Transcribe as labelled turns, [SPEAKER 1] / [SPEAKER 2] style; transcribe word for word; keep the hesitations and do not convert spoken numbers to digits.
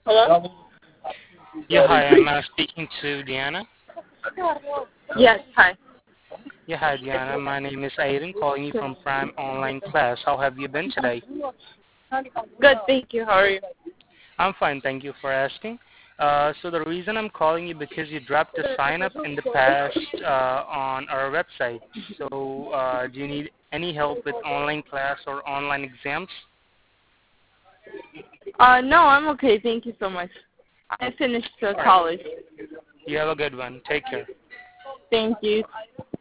[SPEAKER 1] Hello?
[SPEAKER 2] Yeah, hi. I'm uh, speaking to Diana.
[SPEAKER 1] Yes, hi.
[SPEAKER 2] Yeah, hi, Diana. My name is Aiden, calling you from Prime Online Class. How have you been today?
[SPEAKER 1] Good, thank you. How are you?
[SPEAKER 2] I'm fine, thank you for asking. Uh, so the reason I'm calling you because you dropped a sign up in the past uh, on our website. So uh, do you need any help with online class or online exams?
[SPEAKER 1] Uh, no, I'm okay. Thank you so much. I finished uh, college.
[SPEAKER 2] You have a good one. Take care.
[SPEAKER 1] Thank you.